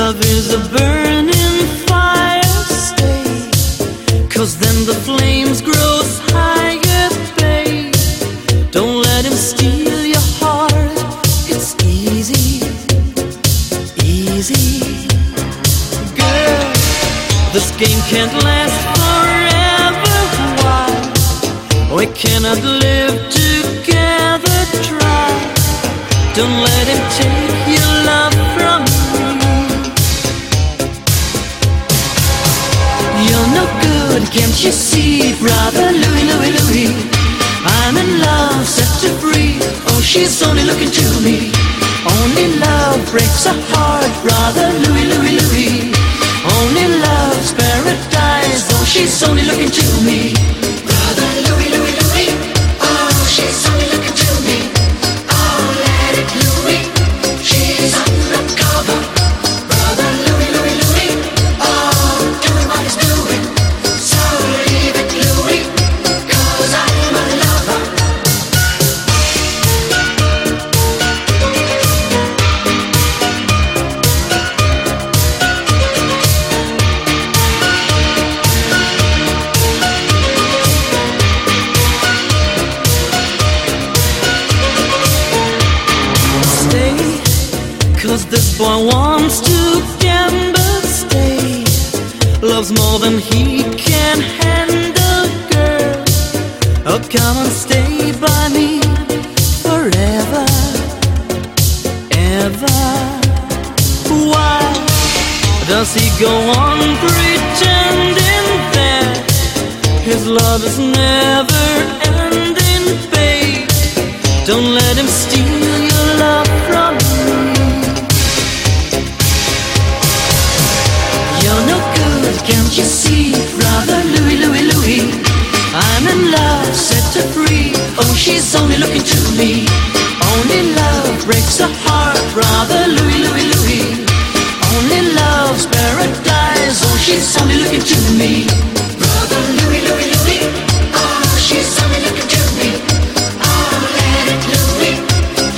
Love is a burning fire, stay, 'cause then the flames grows higher, babe. Don't let him steal your heart, it's easy, easy. Girl, this game can't last forever, why? We cannot live together, try. Don't let him take your love from me. You're no good, can't you see, brother Louie, Louie, Louie? I'm in love, set to free. Oh, she's only looking to me. Only love breaks a heart, brother Louie, Louie, Louie. Only love's paradise. Oh, she's only looking to me. Brother Louie, Louie, Louie. Oh, she's only looking to me. Oh, let it Louie. She's undercover. Brother Louie, Louie, Louie. Oh, doing what he's doing. So leave it, Louie, 'cause I'm a lover. Stay, 'cause this boy wants to gamble, stay. Loves more than he can handle, girl. Oh, come and stay by me forever, ever. Why does he go on pretending that his love is never ending, babe? Don't let him steal your love from me. You're no good, can't you see, brother Louie, Louie, Louie? I'm in love, set to free. Oh, she's only looking to me. Only love breaks a heart, brother Louie, Louie, Louie. Only love's paradise. Oh, she's only looking to me. Brother Louie, Louie, Louie. Oh, she's only looking to me. Oh, let it Louie.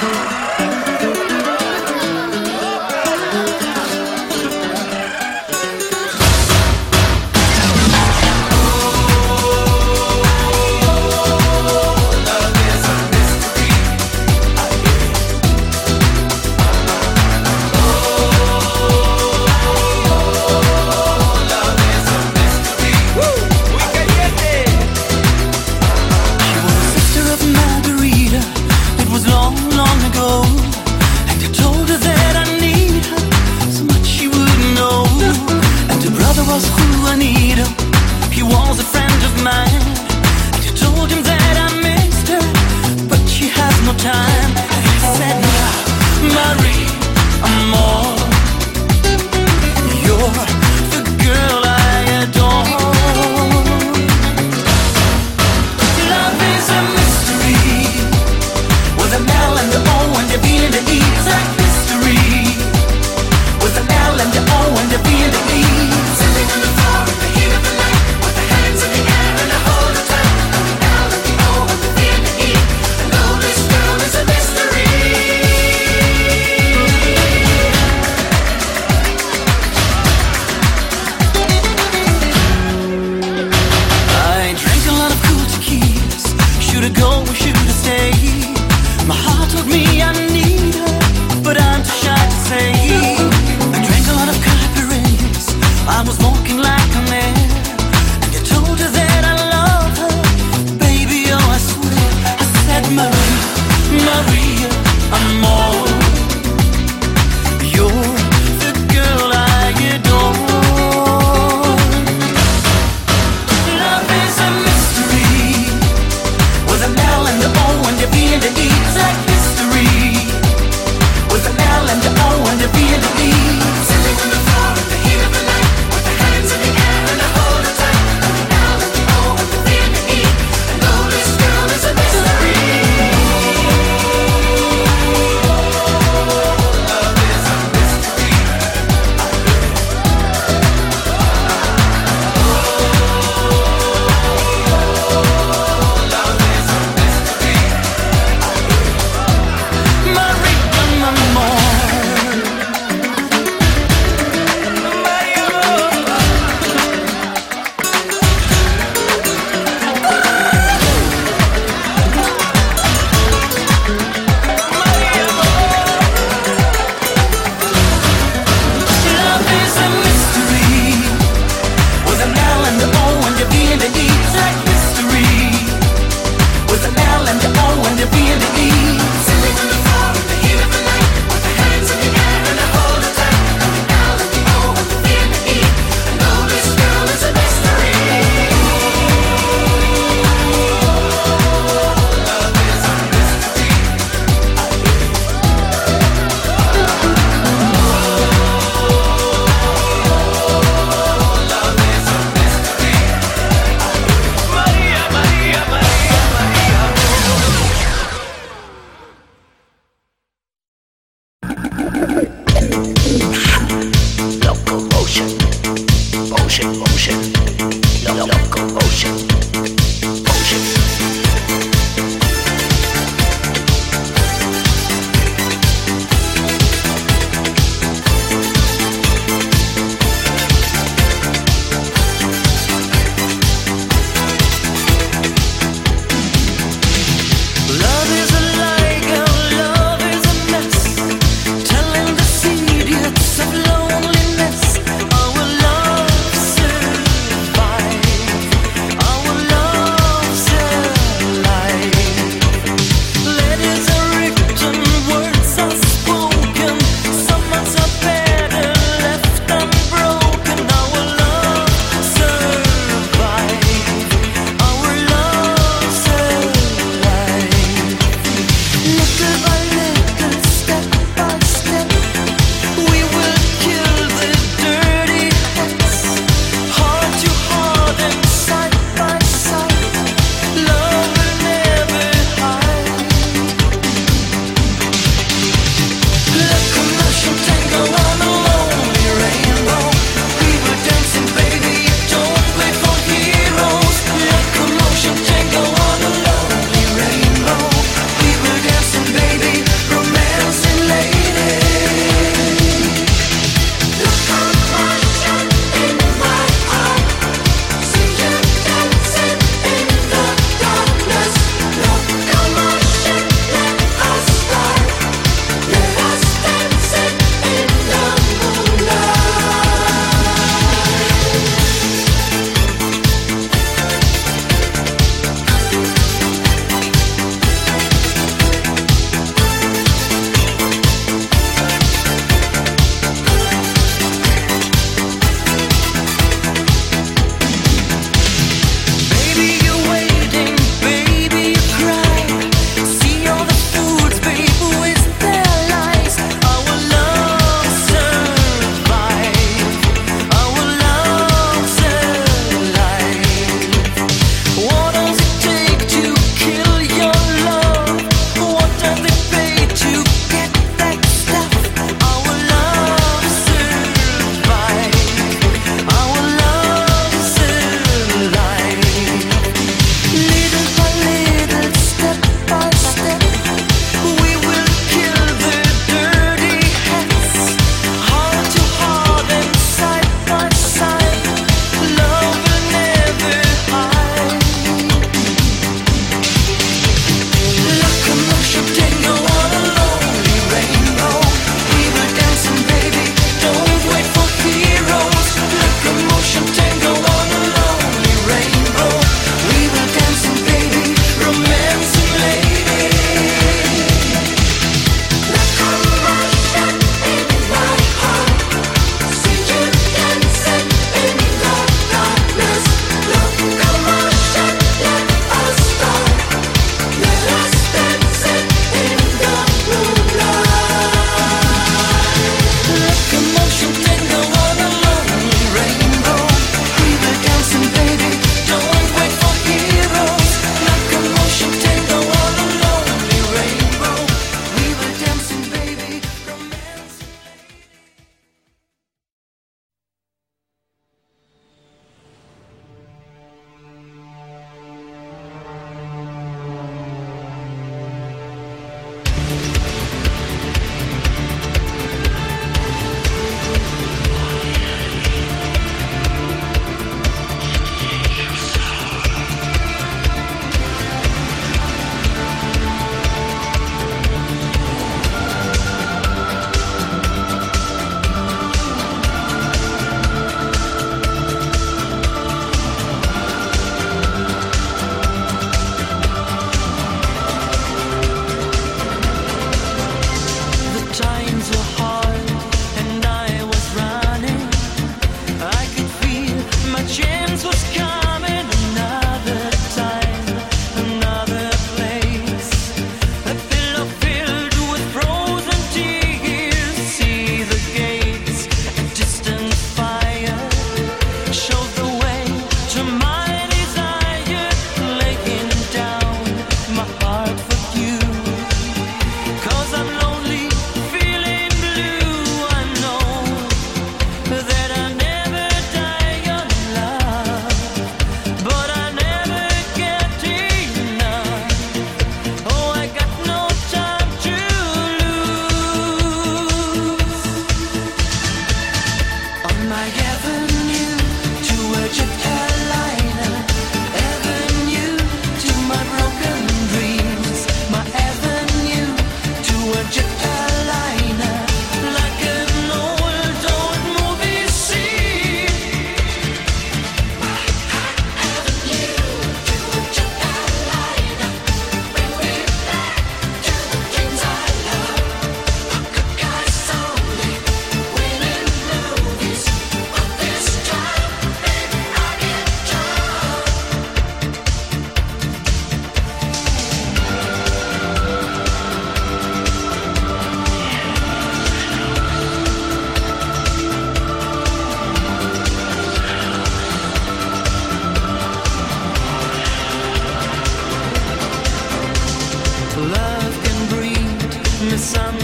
Long ago,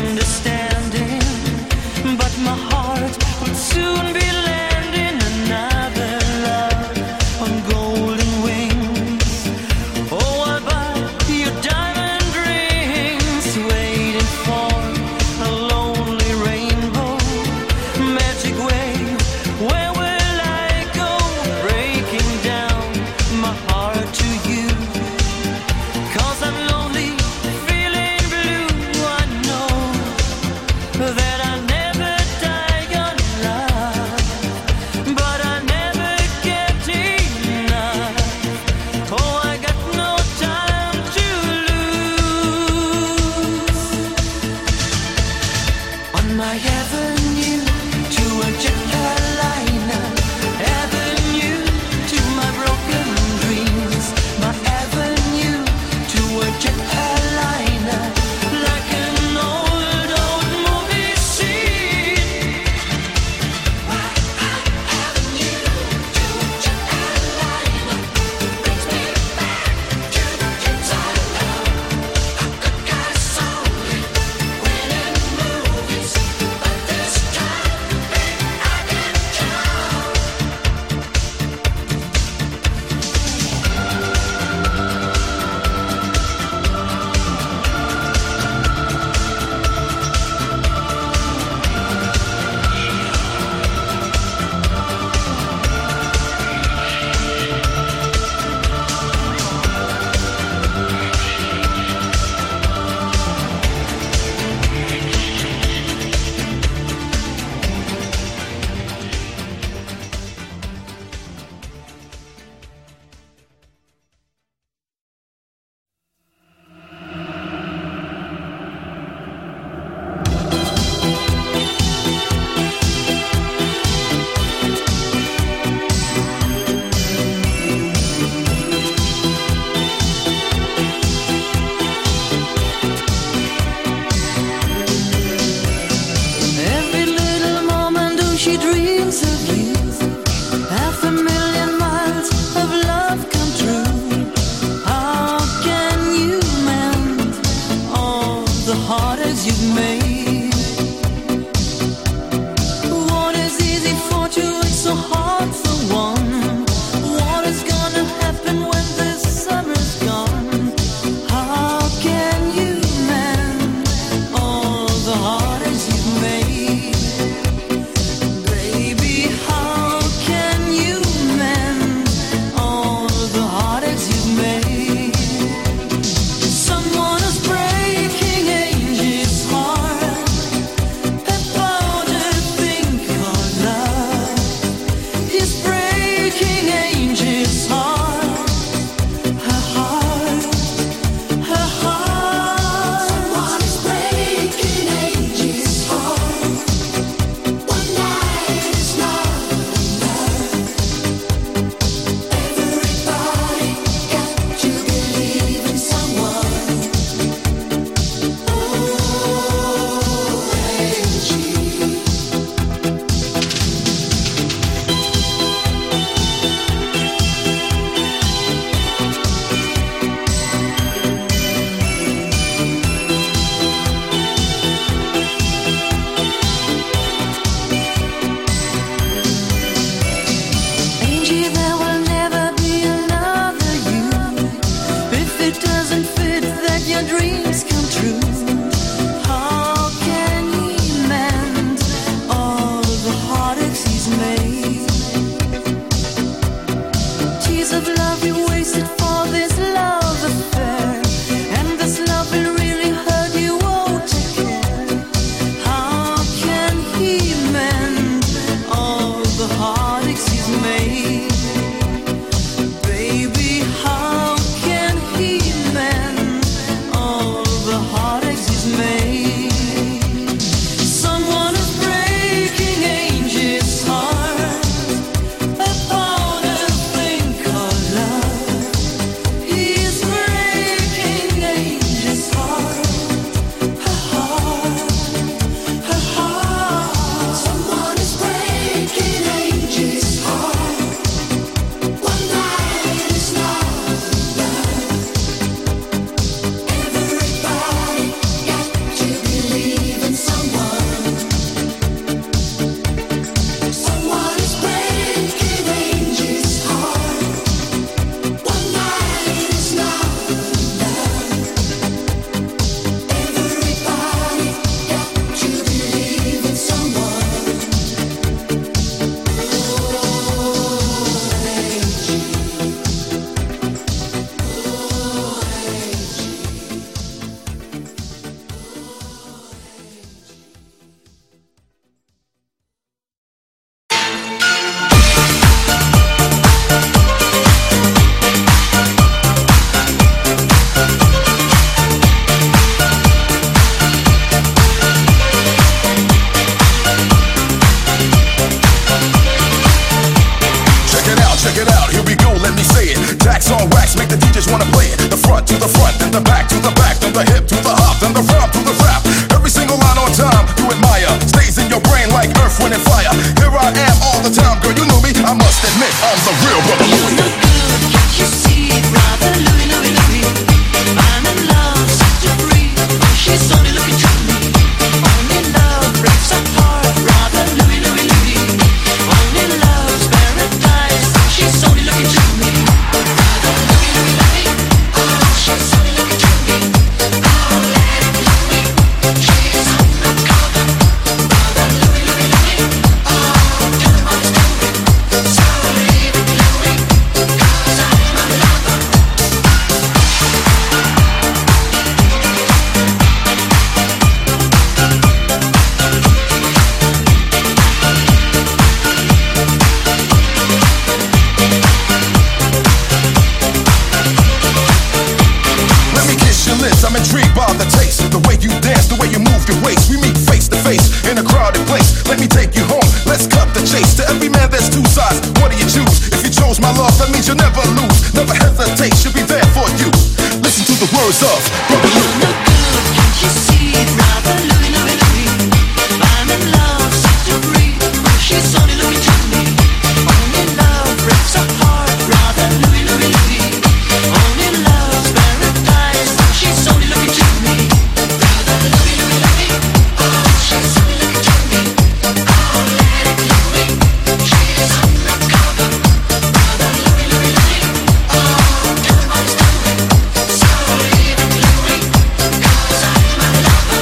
understanding, but my heart would soon be landing another love on golden wings. Oh, I'll buy you diamond rings, waiting for a lonely rainbow, magic wave. Where will I go, breaking down my heart to you? 'Cause I'm lonely, feeling blue. I know that I never die young love, but I never get enough. Oh, I got no time to lose. On my avenue to a jet airliner, avenue to my broken dreams, my avenue to a jet airliner, like an old movie scene. My avenue to a jet airliner brings me back to the kids I love. A good guy's only winning movies, but this time, babe, I can count. Every little moment do she dreams of you. 500,000 miles of love come true. How can you mend all the heartaches you've made? What is easy for two is so hard for one. What is gonna happen when this summer's gone? How can you mend all the heartaches you've made? Baby, how can you mend all the heartaches you've made? Someone is breaking Angie's heart about a thing called love. He's breaking From the back to the back, from the hip to the hop, from the front to the rap. Every single line on time, you admire. Stays in your brain like earth, wind, and fire. Here I am all the time, girl, you knew me. I must admit, I'm the real brother Louie. You're no good, can't you see, brother Louie, Louie, Louie? I'm in love, set to free. She's only looking to me. Only love breaks our heart, brother Louie, Louie, Louie. Only love's paradise. She's only looking to me. Brother Louie, Louie, Louie. Oh, she's only looking to me. Oh, let it Louie. She's undercover. Brother Louie, Louie, Louie. Oh, tell him I'm stupid. So leave it Louie, 'cause I'm a lover. Let me kiss your lips, I'm intrigued by the taste. The way you dance, the way you move your waist. We meet face to face in a crowded place. Let me take you home, let's cut the chase. To every man there's two sides, what do you choose? If you chose my love, that means you'll never lose. Never hesitate, she'll be there for you. Listen to the words of Brother Louie. No good, can't you see, brother Louie, Louie, Louie? I'm in love, set to free. She's only looking to me. Only love breaks our heart, brother Louie, Louie, Louie. Only love's paradise. She's only looking to me. Brother Louie, Louie, Louie. Oh, she's only looking to me. Oh, let it Louie. She's undercover. Brother Louie, Louie, Louie. Oh, tell him I'm stupid. So leave it Louie, 'cause I'm a lover.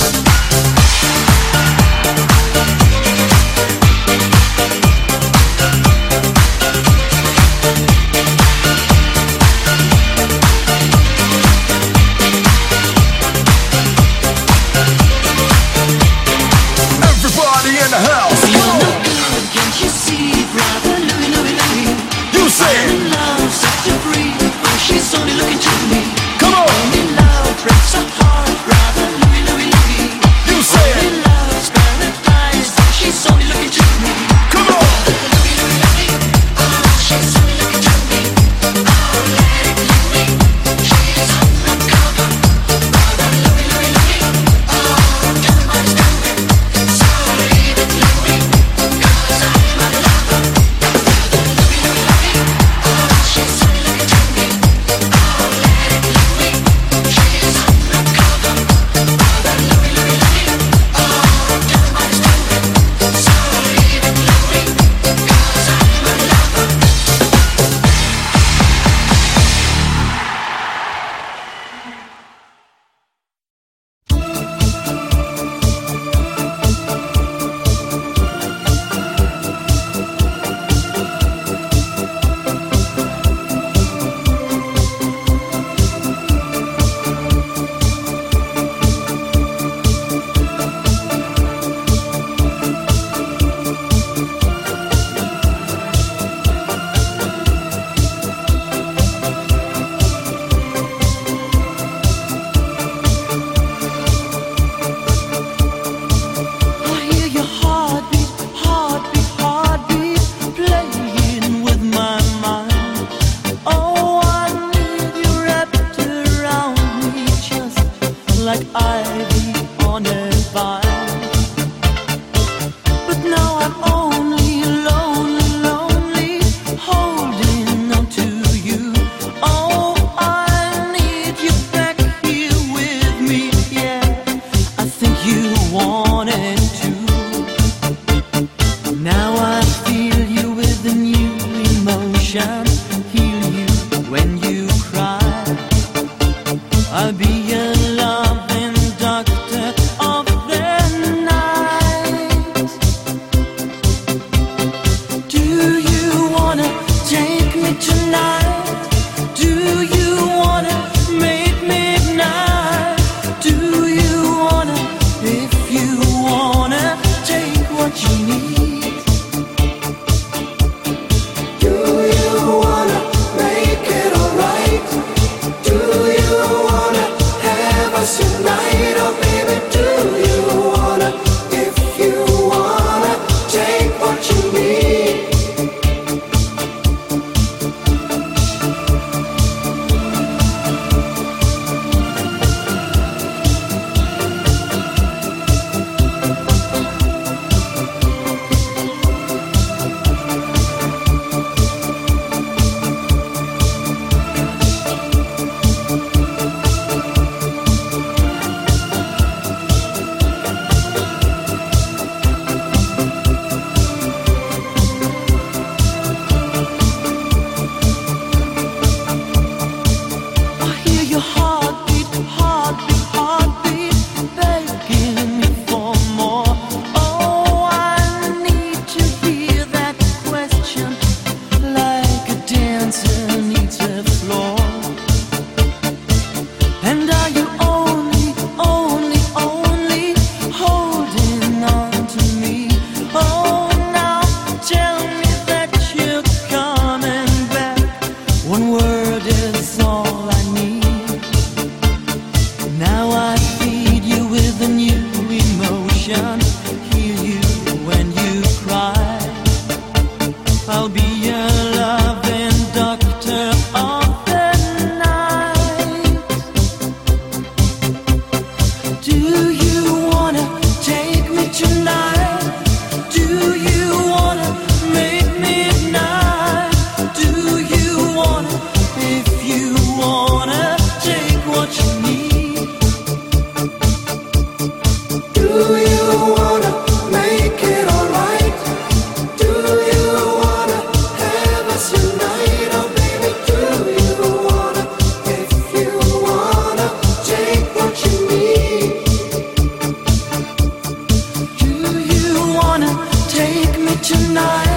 Everybody in the house, You're come no on. good, can't you see, brother Louie, Louie, Louie? You say I'm it, in love, set to free. She's only looking to me. come on. Only love breaks our heart, brother Louie, Louie, Louie. You say Only it, love's paradise. She's only looking to me. come on. Louie, Louie, Louie. Oh, she's only looking to me. Oh, let it Louie. She's undercover. Brother Louie, Louie, Louie. Oh, tell him I'm stupid. So leave it Louie, 'cause I'm a lover. Brother Louie, Louie, Louie. Oh, she's only looking to me. Oh, let it Louie. She's undercover. Brother Louie, Louie, Louie. Oh, tell him I'm stupid. So leave it Louie, 'cause I'm a lover. I hear your heartbeat, heartbeat, heartbeat playing with my mind. Oh, I need you wrapped around me just like ivy on a vine. But now I'm only lonely, lonely, holding on to you. Oh, I need you back here with me, yeah. I think you wanted to. Now I feel you with a new emotion. Heal you when you cry. I'll be a loving doctor of the night. Do you wanna take me tonight? Do you wanna make midnight? Do you wanna, if you wanna, Tonight